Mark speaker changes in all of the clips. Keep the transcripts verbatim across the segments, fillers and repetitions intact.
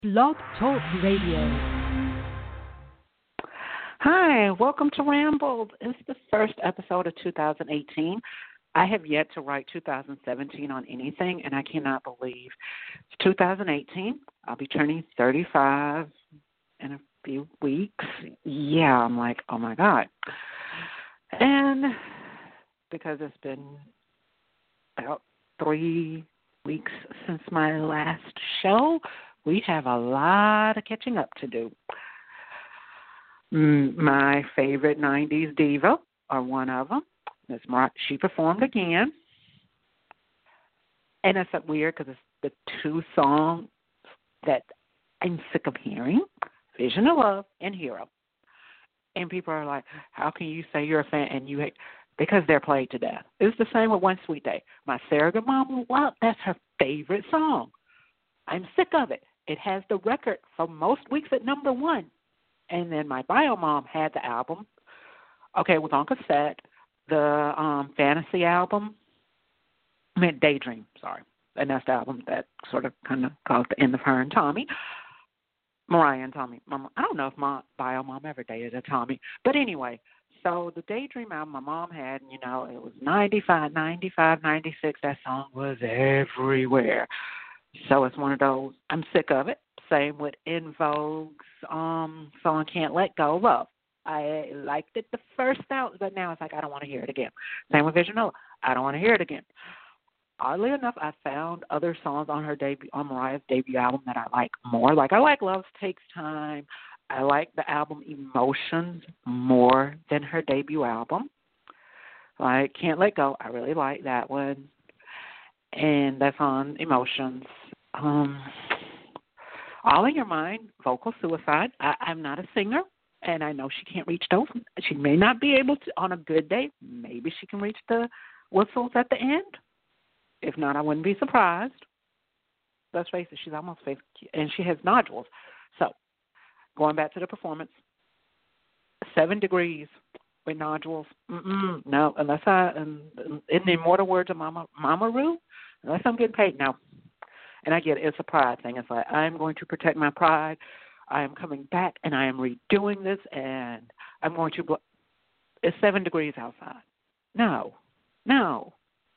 Speaker 1: Blog Talk Radio.
Speaker 2: Hi, welcome to Rambled. It's the first episode of two thousand eighteen. I have yet to write two thousand seventeen on anything, and I cannot believe it's two thousand eighteen. I'll be turning thirty-five in a few weeks. Yeah, I'm like, oh my God. And because it's been about three weeks since my last show, we have a lot of catching up to do. My favorite nineties diva are one of them. Miss Mariah, she performed again. And it's weird because it's the two songs that I'm sick of hearing, Vision of Love and Hero. And people are like, how can you say you're a fan and you hate? Because they're played to death. It's the same with One Sweet Day. My surrogate mama, well, that's her favorite song. I'm sick of it. It has the record for most weeks at number one. And then my bio mom had the album. Okay, it was on cassette. The um, Fantasy album. I mean, Daydream, sorry. And that's the album that sort of kind of caused the end of her and Tommy. Mariah and Tommy. Mama, I don't know if my bio mom ever dated a Tommy. But anyway, so the Daydream album my mom had, you know, it was ninety-five, ninety-five, ninety-six. That song was everywhere. So it's one of those, I'm sick of it. Same with En Vogue's um, song Can't Let Go, Love. I liked it the first out, but now it's like I don't want to hear it again. Same with Vision of Love. I don't want to hear it again. Oddly enough, I found other songs on her debut, on Mariah's debut album that I like more. Like I like Love Takes Time. I like the album Emotions more than her debut album. Like Can't Let Go, I really like that one. And that's on Emotions. Um, All in Your Mind, Vocal Suicide. I, I'm not a singer, and I know she can't reach those. She may not be able to, on a good day, maybe she can reach the whistles at the end. If not, I wouldn't be surprised. Let's face it, she's almost fifty, and she has nodules. So, going back to the performance, seven degrees with nodules. Mm-mm, no, unless I, in, in the immortal words of Mama, Mama Ru, unless I'm getting paid, no. And I get it. It's a pride thing. It's like, I'm going to protect my pride. I am coming back, and I am redoing this, and I'm going to, bl- it's seven degrees outside. No. No.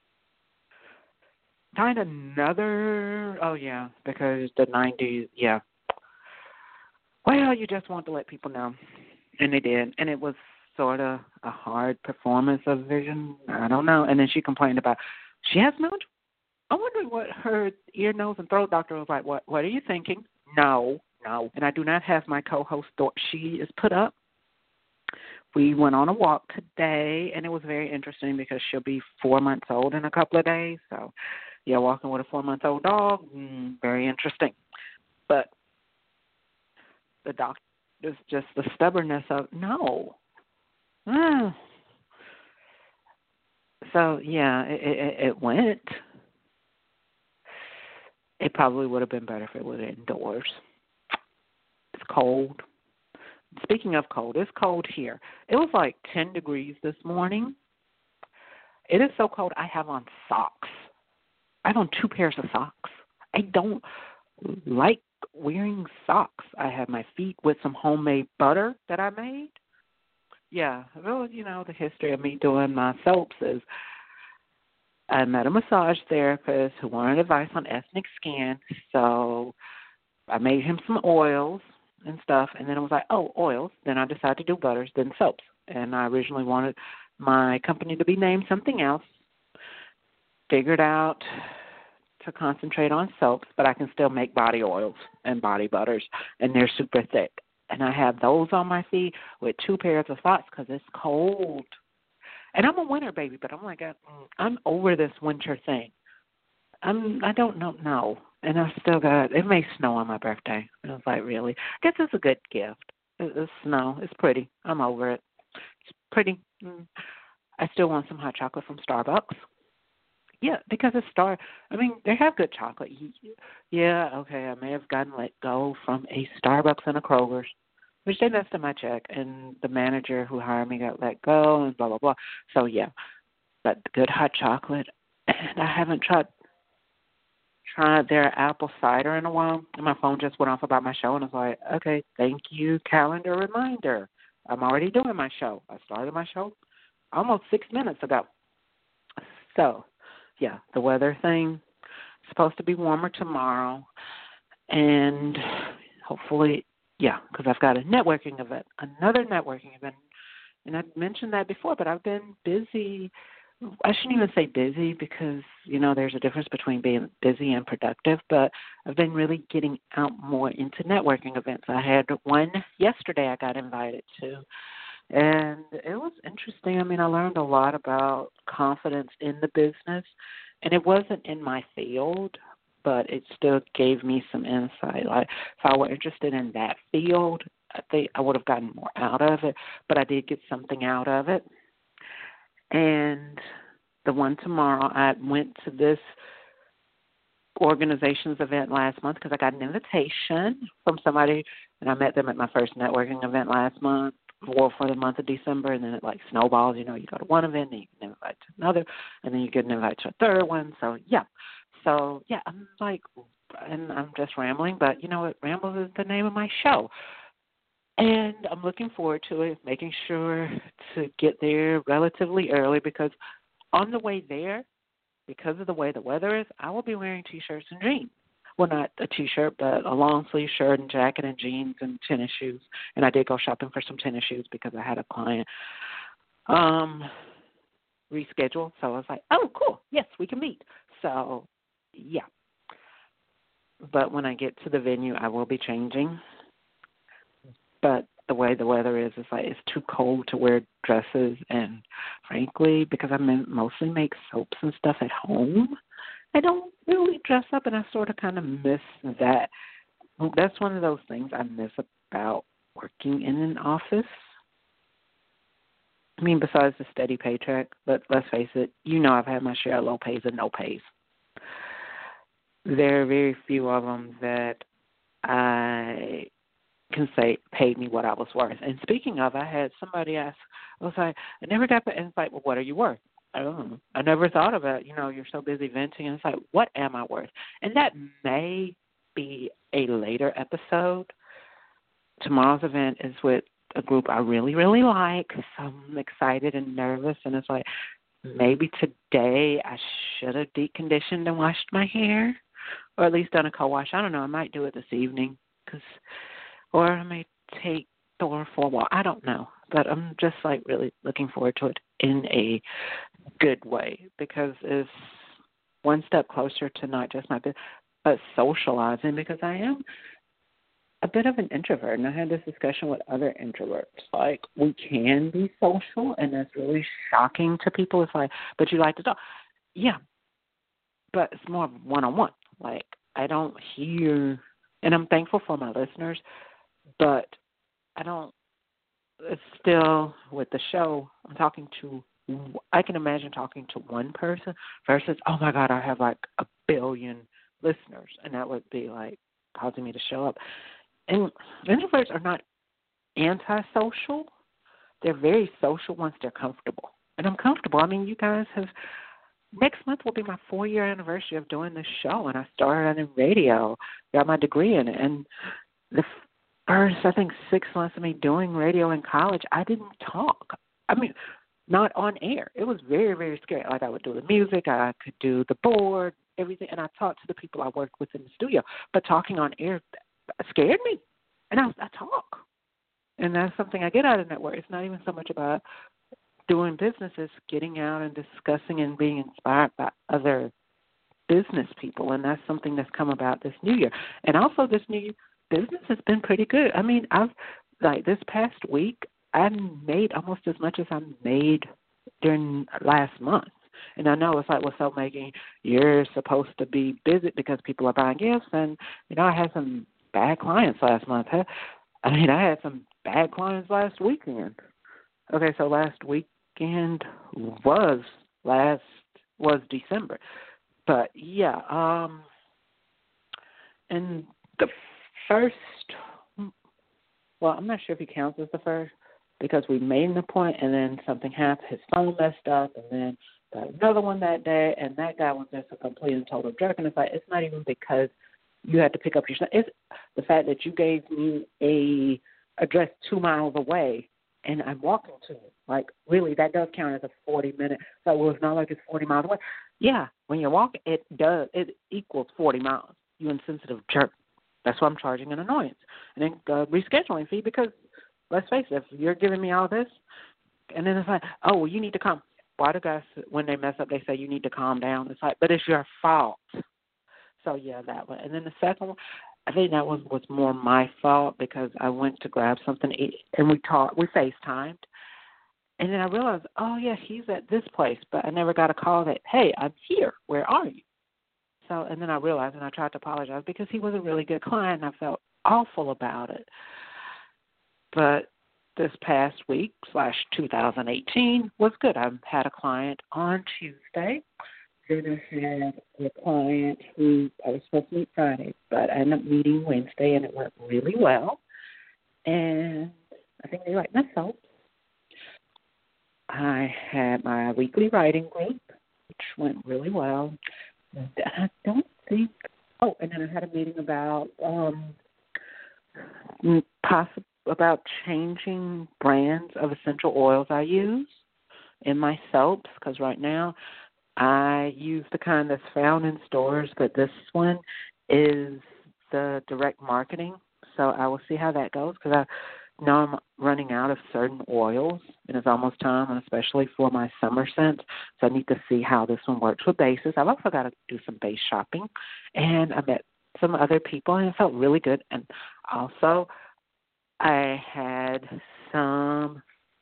Speaker 2: Find another, oh, yeah, because the nineties, yeah. Well, you just want to let people know. And they did. And it was sort of a hard performance of Vision. I don't know. And then she complained about, she has no, I wonder what her ear, nose, and throat doctor was like. What What are you thinking? No, no. And I do not have my co-host, she is put up. We went on a walk today, and it was very interesting because she'll be four months old in a couple of days. So, yeah, walking with a four-month-old dog, mm, very interesting. But the doctor is just the stubbornness of, no. Mm. So, yeah, it, it, it went. It probably would have been better if it was indoors. It's cold. Speaking of cold, it's cold here. It was like ten degrees this morning. It is so cold, I have on socks. I have on two pairs of socks. I don't like wearing socks. I have my feet with some homemade butter that I made. Yeah, well, you know, the history of me doing my soaps is I met a massage therapist who wanted advice on ethnic skin, so I made him some oils and stuff, and then I was like, oh, oils. Then I decided to do butters, then soaps. And I originally wanted my company to be named something else. Figured out to concentrate on soaps, but I can still make body oils and body butters, and they're super thick. And I have those on my feet with two pairs of socks because it's cold. And I'm a winter baby, but I'm like, I'm over this winter thing. I'm, I don't know, no. And I still got, it may snow on my birthday. And I was like, really? I guess it's a good gift. It, it's snow. It's pretty. I'm over it. It's pretty. Mm. I still want some hot chocolate from Starbucks. Yeah, because it's Star. I mean, they have good chocolate. Yeah, okay, I may have gotten let go from a Starbucks and a Kroger's, which they messed in my check, and the manager who hired me got let go, and blah, blah, blah. So, yeah, but good hot chocolate. And I haven't tried tried their apple cider in a while, and my phone just went off about my show, and I was like, okay, thank you, calendar reminder. I'm already doing my show. I started my show almost six minutes ago. So, yeah, the weather thing is supposed to be warmer tomorrow, and hopefully, yeah, because I've got a networking event, another networking event, and I've mentioned that before, but I've been busy. I shouldn't even say busy because, you know, there's a difference between being busy and productive, but I've been really getting out more into networking events. I had one yesterday I got invited to, and it was interesting. I mean, I learned a lot about confidence in the business, and it wasn't in my field, but it still gave me some insight. Like, if I were interested in that field, I think I would have gotten more out of it, but I did get something out of it. And the one tomorrow, I went to this organization's event last month because I got an invitation from somebody, and I met them at my first networking event last month, or for the month of December, and then it like snowballs. You know, you go to one event, and you get an invite to another, and then you get an invite to a third one. So, yeah. So, yeah, I'm like, and I'm just rambling, but you know what? Ramble is the name of my show. And I'm looking forward to it, making sure to get there relatively early because on the way there, because of the way the weather is, I will be wearing T-shirts and jeans. Well, not a T-shirt, but a long-sleeve shirt and jacket and jeans and tennis shoes. And I did go shopping for some tennis shoes because I had a client um, reschedule. So I was like, oh, cool. Yes, we can meet. So, yeah. But when I get to the venue, I will be changing. But the way the weather is, it's like it's too cold to wear dresses. And frankly, because I mostly make soaps and stuff at home, I don't really dress up, and I sort of kind of miss that. That's one of those things I miss about working in an office. I mean, besides the steady paycheck, but let's face it, you know I've had my share of low pays and no pays. There are very few of them that I can say paid me what I was worth. And speaking of, I had somebody ask, I was like, I never got the insight, well, what are you worth? I don't know. I never thought about, you know, you're so busy venting, and it's like, what am I worth? And that may be a later episode. Tomorrow's event is with a group I really, really like, so I'm excited and nervous, and it's like, maybe today I should have deep conditioned and washed my hair, or at least done a co-wash. I don't know. I might do it this evening, cause, or I may take Thor for a while. I don't know, but I'm just like really looking forward to it in a good way because it's one step closer to not just my business, but socializing because I am a bit of an introvert, and I had this discussion with other introverts. Like, we can be social, and that's really shocking to people. It's like, but you like to talk. Yeah, but it's more one-on-one. Like, I don't hear, and I'm thankful for my listeners, but I don't, it's still with the show, I'm talking to, I can imagine talking to one person versus, oh my God, I have like a billion listeners, and that would be like causing me to show up. And introverts are not antisocial. They're very social once they're comfortable. And I'm comfortable. I mean, you guys have, next month will be my four-year anniversary of doing this show, and I started on radio, got my degree in it. And the first, I think, six months of me doing radio in college, I didn't talk. I mean, not on air. It was very, very scary. Like, I would do the music, I could do the board, everything, and I talked to the people I worked with in the studio. But talking on air scared me, and I, I talk. And that's something I get out of network. It's not even so much about doing business, it's getting out and discussing and being inspired by other business people, and that's something that's come about this new year. And also this new year, business has been pretty good. I mean, I've, like this past week, I made almost as much as I made during last month. And I know it's like, well, so making, you're supposed to be busy because people are buying gifts, and, you know, I had some bad clients last month. I mean, I had some bad clients last weekend. Okay, so last weekend was last was December, but yeah. Um, and the first, well, I'm not sure if he counts as the first because we made an appointment and then something happened. His phone messed up, and then got another one that day, and that guy was just a complete and total jerk. And it's like, it's not even because you had to pick up your son. It's the fact that you gave me a address two miles away, and I'm walking to it. Like, really, that does count as a forty-minute. So, well, it's not like it's forty miles away. Yeah, when you're walking, it does. It equals forty miles. You insensitive jerk. That's why I'm charging an annoyance. And then uh, rescheduling fee because, let's face it, if you're giving me all this, and then it's like, oh, well, you need to calm. Why do guys, when they mess up, they say you need to calm down? It's like, but it's your fault. So, yeah, that one. And then the second one, I think that one was more my fault because I went to grab something to eat, and we talked, we FaceTimed. And then I realized, oh, yeah, he's at this place, but I never got a call that, hey, I'm here. Where are you? So, and then I realized, and I tried to apologize because he was a really good client, and I felt awful about it. But this past week, slash two thousand eighteen, was good. I had a client on Tuesday. Then I had a client who I was supposed to meet Friday, but I ended up meeting Wednesday, and it went really well. And I think they like my soaps. I had my weekly writing group, which went really well. I don't think. Oh, and then I had a meeting about um, possible about changing brands of essential oils I use in my soaps because right now I use the kind that's found in stores, but this one is the direct marketing. So I will see how that goes because I know I'm running out of certain oils, and it's almost time, and especially for my summer scents. So I need to see how this one works with bases. I've also got to do some base shopping, and I met some other people, and it felt really good. And also, I had some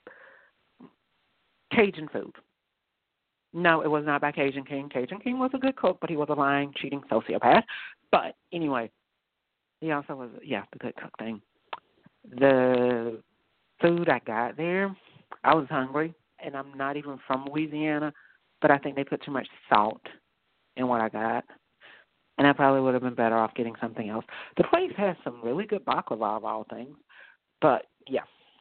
Speaker 2: Cajun food. No, it was not by Cajun King. Cajun King was a good cook, but he was a lying, cheating sociopath. But anyway, he also was, yeah, the good cook thing. The food I got there, I was hungry, and I'm not even from Louisiana, but I think they put too much salt in what I got, and I probably would have been better off getting something else. The place has some really good baklava of all things, but, yeah.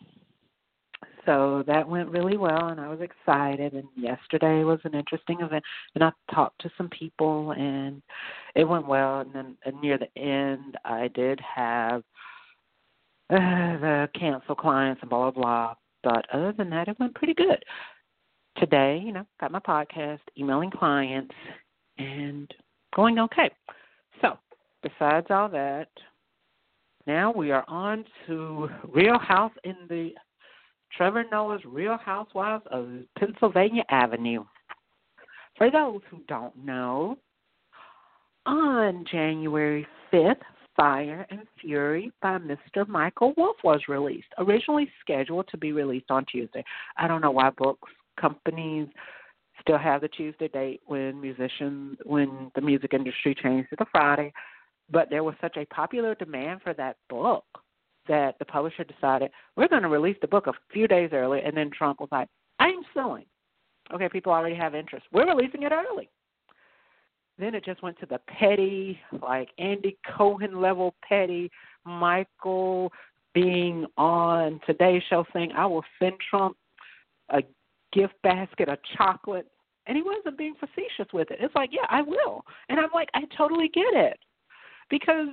Speaker 2: So that went really well, and I was excited, and yesterday was an interesting event, and I talked to some people, and it went well, and then and near the end, I did have Uh, the cancel clients and blah, blah, blah. But other than that, it went pretty good. Today, you know, got my podcast, emailing clients, and going okay. So, besides all that, now we are on to Real House in the Trevor Noah's Real Housewives of Pennsylvania Avenue. For those who don't know, on January fifth, Fire and Fury by Mister Michael Wolff was released, originally scheduled to be released on Tuesday. I don't know why books companies still have the Tuesday date when musicians, when the music industry changed to the Friday, but there was such a popular demand for that book that the publisher decided, we're going to release the book a few days early, and then Trump was like, I'm suing. Okay, people already have interest. We're releasing it early. Then it just went to the petty, like Andy Cohen level petty, Michael being on Today's Show saying, I will send Trump a gift basket of chocolate. And he wasn't being facetious with it. It's like, yeah, I will. And I'm like, I totally get it. Because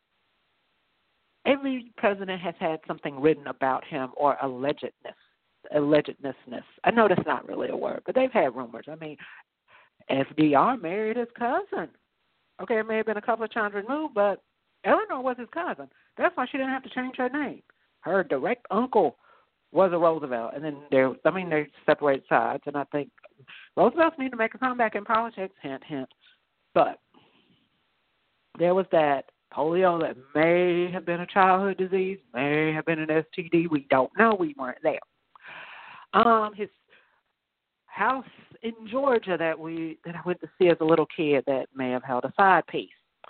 Speaker 2: every president has had something written about him or allegedness, allegedness. I know that's not really a word, but they've had rumors. I mean, F D R married his cousin. Okay, it may have been a couple of times removed, but Eleanor was his cousin. That's why she didn't have to change her name. Her direct uncle was a Roosevelt, and then they I mean, they separate sides, and I think Roosevelt's need to make a comeback in politics, hint, hint. But there was that polio that may have been a childhood disease, may have been an S T D. We don't know. We weren't there. Um, his house in Georgia that we that I went to see as a little kid that may have held a side piece.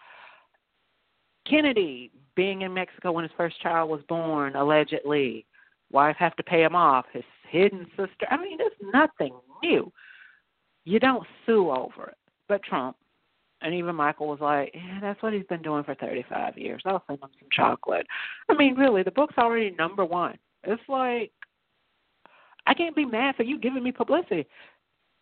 Speaker 2: Kennedy being in Mexico when his first child was born, allegedly. Wife have to pay him off. His hidden sister. I mean, there's nothing new. You don't sue over it. But Trump, and even Michael was like, yeah, that's what he's been doing for thirty-five years. I'll send him some chocolate. I mean, really, the book's already number one. It's like, I can't be mad for you giving me publicity.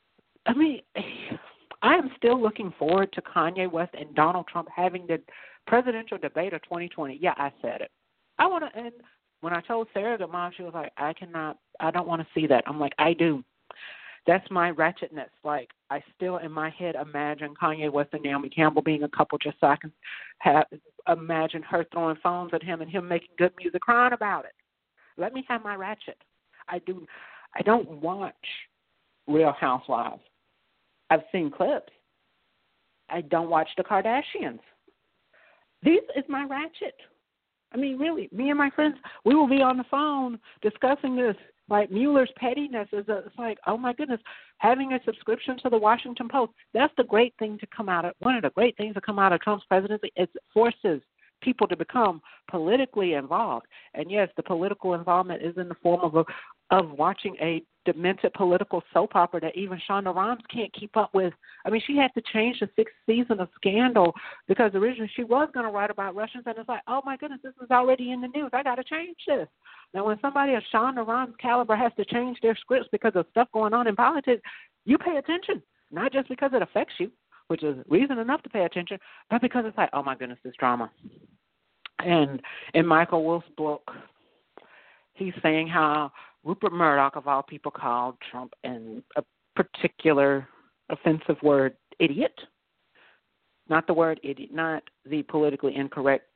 Speaker 2: I mean, I am still looking forward to Kanye West and Donald Trump having the presidential debate of twenty twenty. Yeah, I said it. I want to, and when I told Sarah the mom, she was like, I cannot, I don't want to see that. I'm like, I do. That's my ratchetness. Like, I still in my head imagine Kanye West and Naomi Campbell being a couple just so I can have, imagine her throwing phones at him and him making good music, crying about it. Let me have my ratchet. I do. I don't watch Real Housewives. I've seen clips. I don't watch the Kardashians. This is my ratchet. I mean, really, me and my friends, we will be on the phone discussing this. Like Mueller's pettiness is a, it's like, oh my goodness, having a subscription to the Washington Post. That's the great thing to come out of, one of the great things to come out of Trump's presidency. It forces people to become politically involved. And yes, the political involvement is in the form of a, of watching a demented political soap opera that even Shonda Rhimes can't keep up with. I mean, she had to change the sixth season of Scandal because originally she was going to write about Russians, and it's like, oh my goodness, this is already in the news. I got to change this. Now, when somebody of Shonda Rhimes' caliber has to change their scripts because of stuff going on in politics, you pay attention, not just because it affects you, which is reason enough to pay attention, but because it's like, oh my goodness, this drama. And in Michael Wolff's book, he's saying how Rupert Murdoch, of all people, called Trump in a particular offensive word, idiot. Not the word idiot, not the politically incorrect,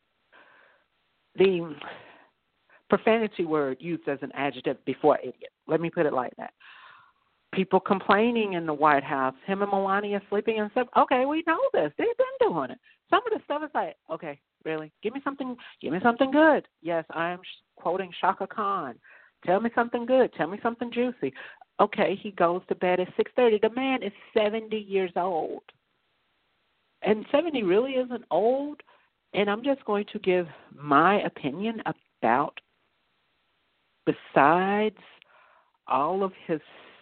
Speaker 2: the profanity word used as an adjective before idiot. Let me put it like that. People complaining in the White House, him and Melania sleeping and stuff. Okay, we know this. They've been doing it. Some of the stuff is like, okay, really? Give me something. Give me something good. Yes, I am quoting Shaka Khan. Tell me something good. Tell me something juicy. Okay, he goes to bed at six thirty. The man is seventy years old. And seventy really isn't old. And I'm just going to give my opinion about, besides all of his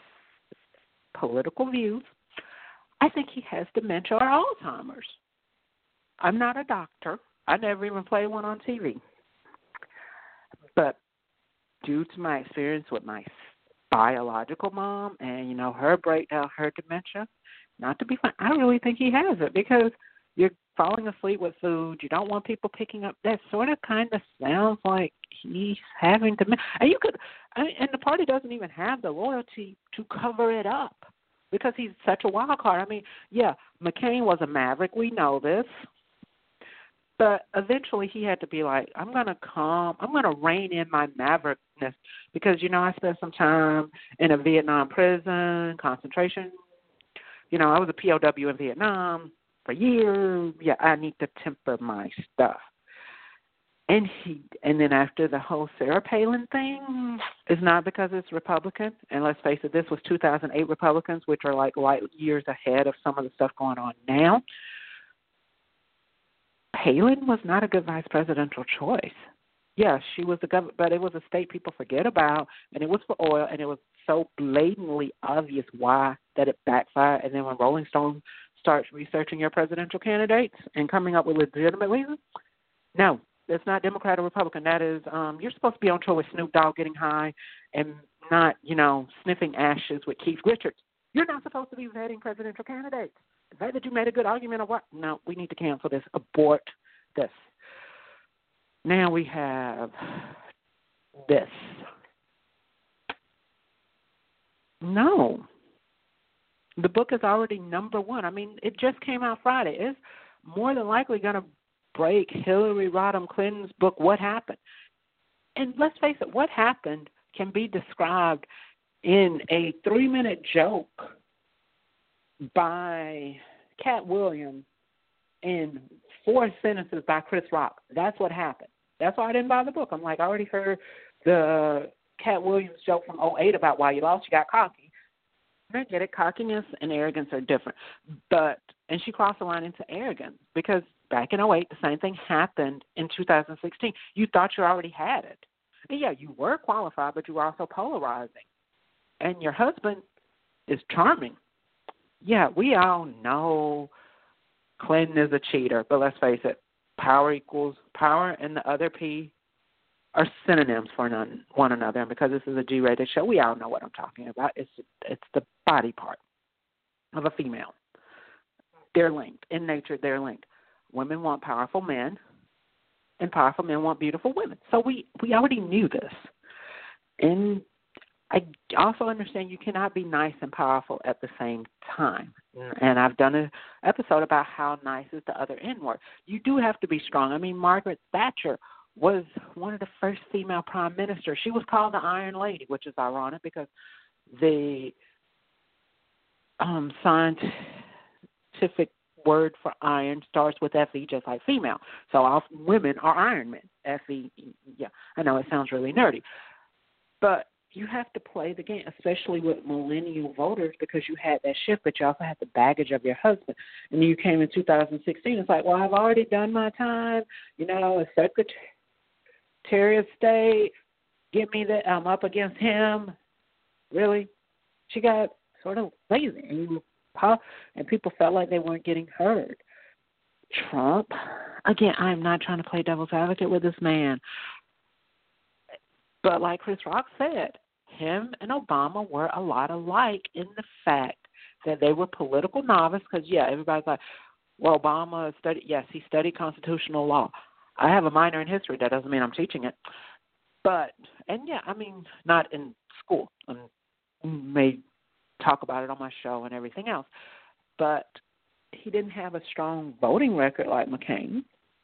Speaker 2: political views, I think he has dementia or Alzheimer's. I'm not a doctor. I never even played one on T V. But due to my experience with my biological mom and, you know, her breakdown, her dementia, not to be funny, I really think he has it because you're falling asleep with food. You don't want people picking up. That sort of kind of sounds like he's having dementia. And you could, I mean, and the party doesn't even have the loyalty to cover it up because he's such a wild card. I mean, yeah, McCain was a maverick. We know this. But eventually he had to be like, I'm going to calm, I'm going to rein in my maverickness because, you know, I spent some time in a Vietnam prison, concentration. You know, I was a P O W in Vietnam for years. Yeah, I need to temper my stuff. And he, and then after the whole Sarah Palin thing, it's not because it's Republican. And let's face it, this was two thousand eight Republicans, which are like light years ahead of some of the stuff going on now. Palin was not a good vice presidential choice. Yes, she was the government, but it was a state people forget about, and it was for oil, and it was so blatantly obvious why that it backfired. And then when Rolling Stone starts researching your presidential candidates and coming up with legitimate reasons, no, it's not Democrat or Republican. That is, um, you're supposed to be on tour with Snoop Dogg getting high and not, you know, sniffing ashes with Keith Richards. You're not supposed to be vetting presidential candidates. The fact that you made a good argument of what? No, we need to cancel this. Abort this. Now we have this. No. The book is already number one. I mean, it just came out Friday. It's more than likely going to break Hillary Rodham Clinton's book, What Happened? And let's face it, What Happened can be described in a three-minute joke by Cat Williams in four sentences by Chris Rock. That's what happened. That's why I didn't buy the book. I'm like, I already heard the Cat Williams joke from oh eight about why you lost, you got cocky. I get it. Cockiness and arrogance are different. But, and she crossed the line into arrogance because back in oh eight, the same thing happened in two thousand sixteen. You thought you already had it. And yeah, you were qualified, but you were also polarizing. And your husband is charming. Yeah, we all know Clinton is a cheater, but let's face it, power equals power, and the other P are synonyms for none, one another. And because this is a G-rated show, we all know what I'm talking about. It's it's the body part. of a female. They're linked. In nature, they're linked. Women want powerful men, and powerful men want beautiful women. So we, we already knew this. And I also understand you cannot be nice and powerful at the same time. And I've done an episode about how nice is the other N word. You do have to be strong. I mean, Margaret Thatcher was one of the first female prime ministers. She was called the Iron Lady, which is ironic because the um, scientific word for iron starts with F E, just like female. So all women are Iron Men. F E, yeah, I know it sounds really nerdy. But you have to play the game, especially with millennial voters, because you had that shift, but you also had the baggage of your husband. And you came in two thousand sixteen. It's like, well, I've already done my time. You know, as Secretary of State, get me that I'm up against him. Really? She got sort of lazy, and, you, and people felt like they weren't getting heard. Trump, again, I'm not trying to play devil's advocate with this man. But like Chris Rock said, him and Obama were a lot alike in the fact that they were political novices. Because, yeah, everybody's like, well, Obama studied, yes, he studied constitutional law. I have a minor in history. That doesn't mean I'm teaching it. But, and yeah, I mean, not in school. I may talk about it on my show and everything else. But he didn't have a strong voting record like McCain,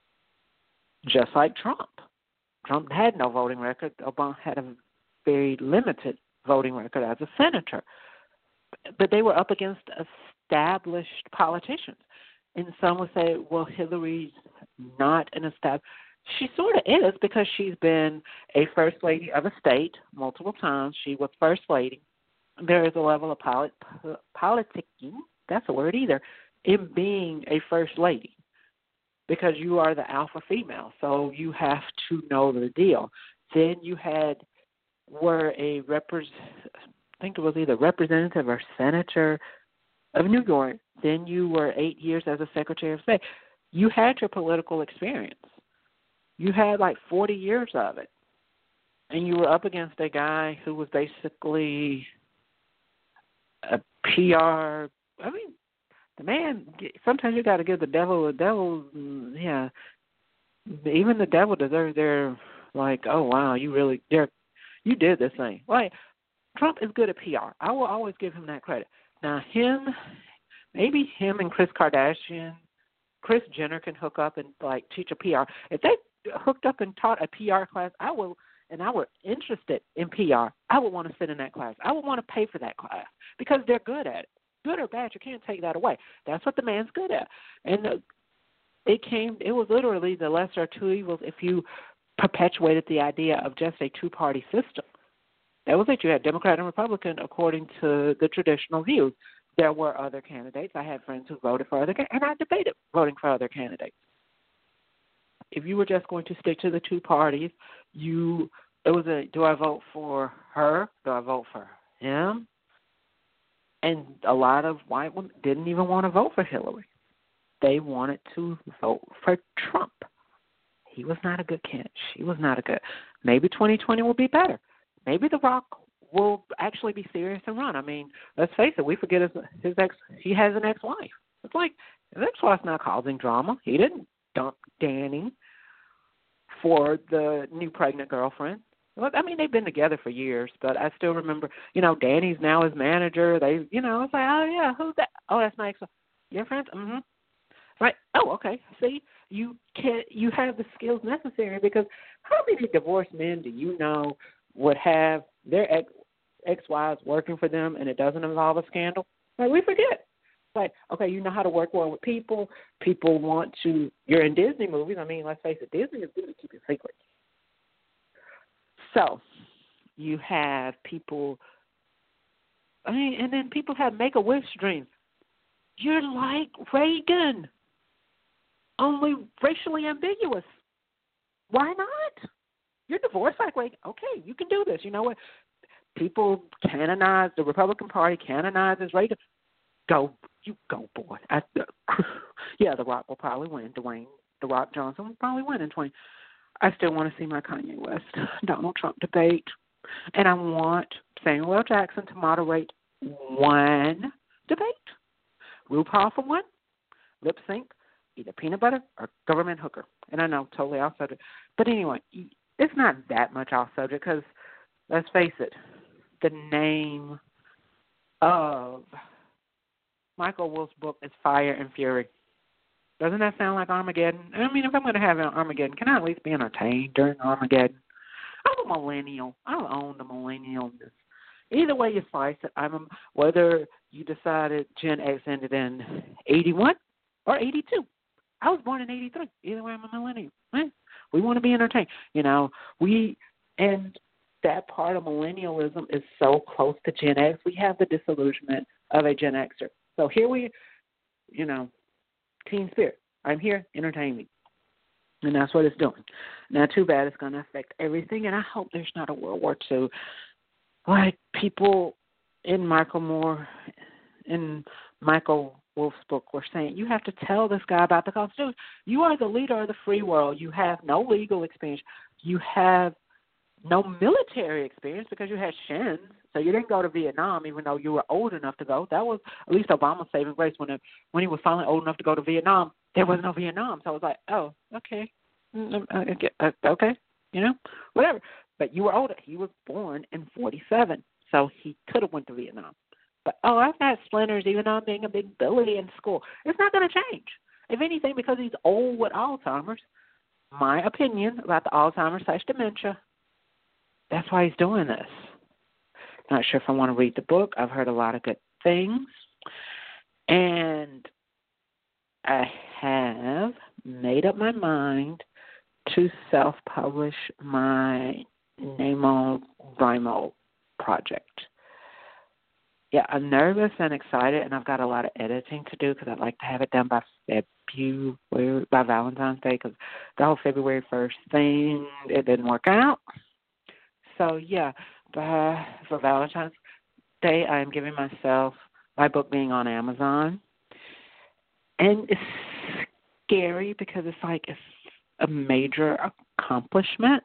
Speaker 2: just like Trump. Trump had no voting record. Obama had a very limited voting record as a senator. But they were up against established politicians. And some would say, well, Hillary's not an established. She sort of is, because she's been a first lady of a state multiple times. She was first lady. There is a level of polit- politicking, that's a word either, in being a first lady, because you are the alpha female, so you have to know the deal. Then you had, were a repres, I think it was either representative or senator of New York. Then you were eight years as a Secretary of State. You had your political experience. You had like forty years of it. And you were up against a guy who was basically a P R, I mean, the man, sometimes you got to give the devil the devil, yeah. Even the devil deserves their, like, oh, wow, you really, you did this thing. Like, Trump is good at P R. I will always give him that credit. Now, him, maybe him and Kris Kardashian, Kris Jenner can hook up and, like, teach a P R. If they hooked up and taught a P R class, I will, and I were interested in P R, I would want to sit in that class. I would want to pay for that class because they're good at it. Good or bad, you can't take that away. That's what the man's good at. And uh, it came, it was literally the lesser of two evils if you perpetuated the idea of just a two-party system. That was it. You had Democrat and Republican according to the traditional views. There were other candidates. I had friends who voted for other candidates, and I debated voting for other candidates. If you were just going to stick to the two parties, you, it was a, do I vote for her? Do I vote for him? And a lot of white women didn't even want to vote for Hillary. They wanted to vote for Trump. He was not a good candidate. She was not a good. Maybe twenty twenty will be better. Maybe The Rock will actually be serious and run. I mean, let's face it. We forget his, his ex. He has an ex-wife. It's like his ex-wife's not causing drama. He didn't dump Danny for the new pregnant girlfriend. Well, I mean, they've been together for years, but I still remember, you know, Danny's now his manager. They, you know, it's like, oh, yeah, who's that? Oh, that's my ex. Your friends? Mm-hmm. Right. Oh, okay. See, you can you have the skills necessary, because how many divorced men do you know would have their ex, ex-wives working for them and it doesn't involve a scandal? Like, we forget. Like, okay, you know how to work well with people. People want to, you're in Disney movies. I mean, let's face it, Disney is good at keeping secrets. So you have people, I mean, and then people have make-a-wish dreams. You're like Reagan, only racially ambiguous. Why not? You're divorced like Reagan. Okay, you can do this. You know what? People canonize, the Republican Party canonizes Reagan. Go, you go, boy. I, uh, yeah, The Rock will probably win. Dwayne, The Rock Johnson will probably win in twenty. I still want to see my Kanye West, Donald Trump debate. And I want Samuel L. Jackson to moderate one debate. RuPaul for one, lip sync, either peanut butter or government hooker. And I know, totally off subject. But anyway, it's not that much off subject because, let's face it, the name of Michael Wolff's book is Fire and Fury. Doesn't that sound like Armageddon? I mean, if I'm going to have an Armageddon, can I at least be entertained during Armageddon? I'm a millennial. I own the millennialness. Either way you slice it, I'm a, whether you decided Gen X ended in eighty-one or eighty-two. I was born in eighty-three. Either way, I'm a millennial. Eh, we want to be entertained. You know, we, and that part of millennialism is so close to Gen X. We have the disillusionment of a Gen Xer. So here we, you know, Teen Spirit. I'm here, entertain me. And that's what it's doing. Now, too bad it's going to affect everything, and I hope there's not a World War Two. Like people in Michael Moore, in Michael Wolff's book, were saying, you have to tell this guy about the Constitution. You are the leader of the free world. You have no legal experience. You have no military experience because you had shins. So you didn't go to Vietnam even though you were old enough to go. That was at least Obama's saving grace when it, when he was finally old enough to go to Vietnam. There was no Vietnam. So I was like, oh, okay. Okay, you know, whatever. But you were older. He was born in forty-seven, so he could have went to Vietnam. But, oh, I've had splinters even on being a big bully in school. It's not going to change. If anything, because he's old with Alzheimer's, my opinion about the Alzheimer's slash dementia, that's why he's doing this. Not sure if I want to read the book. I've heard a lot of good things. And I have made up my mind to self-publish my NaMoWriMo project. Yeah, I'm nervous and excited, and I've got a lot of editing to do because I'd like to have it done by February, by Valentine's Day, because the whole February first thing, it didn't work out. So, yeah, uh, for Valentine's Day, I'm giving myself my book being on Amazon. And it's scary because it's like it's a major accomplishment.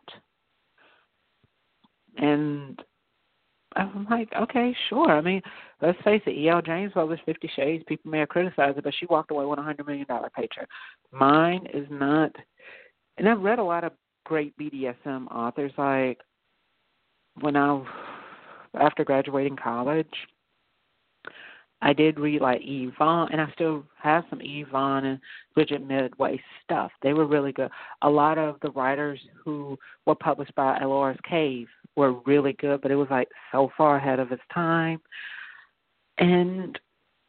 Speaker 2: And I'm like, okay, sure. I mean, let's face it, E L. James published Fifty Shades. People may have criticized it, but she walked away with a one hundred million dollars paycheck. Mine is not. And I've read a lot of great B D S M authors. Like when I, after graduating college, I did read like Eve Vaughn, and I still have some Eve Vaughn and Bridget Midway stuff. They were really good. A lot of the writers who were published by Elora's Cave were really good, but it was like so far ahead of its time. And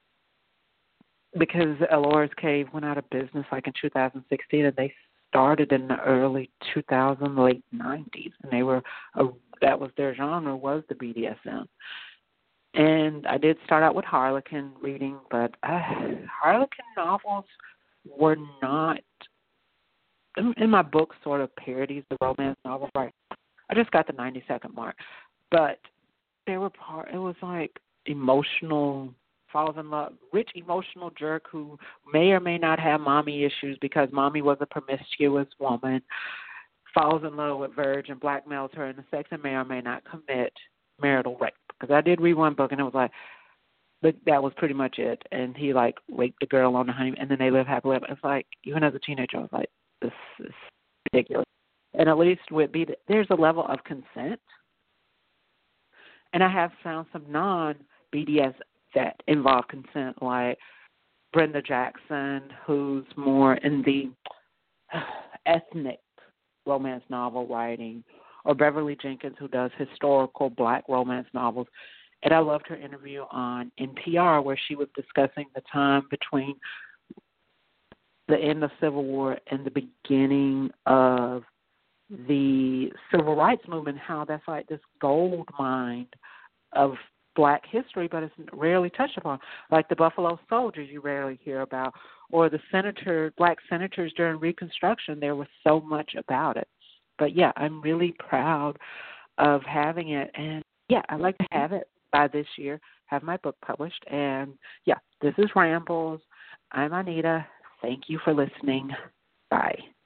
Speaker 2: because Elora's Cave went out of business like in two thousand sixteen, and they started in the early two thousands, late nineties, and they were a, that was their genre, was the B D S M. And I did start out with Harlequin reading, but uh, Harlequin novels were not, in, in my book, sort of parodies the romance novel. Right, I just got the ninety-second mark, but they were part. It was like emotional, falls in love, rich emotional jerk who may or may not have mommy issues because mommy was a promiscuous woman, falls in love with Virgin, blackmails her into sex, and may or may not commit marital rape. Because I did read one book, and it was like, but that was pretty much it. And he, like, raped the girl on the honeymoon, and then they live happily ever. It's like, even as a teenager, I was like, this is ridiculous. And at least with B D, there's a level of consent. And I have found some non-B D S that involve consent, like Brenda Jackson, who's more in the ethnic romance novel writing, or Beverly Jenkins, who does historical black romance novels. And I loved her interview on N P R where she was discussing the time between the end of Civil War and the beginning of the Civil Rights Movement, how that's like this gold mine of black history, but it's rarely touched upon. Like the Buffalo Soldiers you rarely hear about, or the senator, black senators during Reconstruction, there was so much about it. But, yeah, I'm really proud of having it. And, yeah, I'd like to have it by this year, have my book published. And, yeah, this is Rambles. I'm Anita. Thank you for listening. Bye.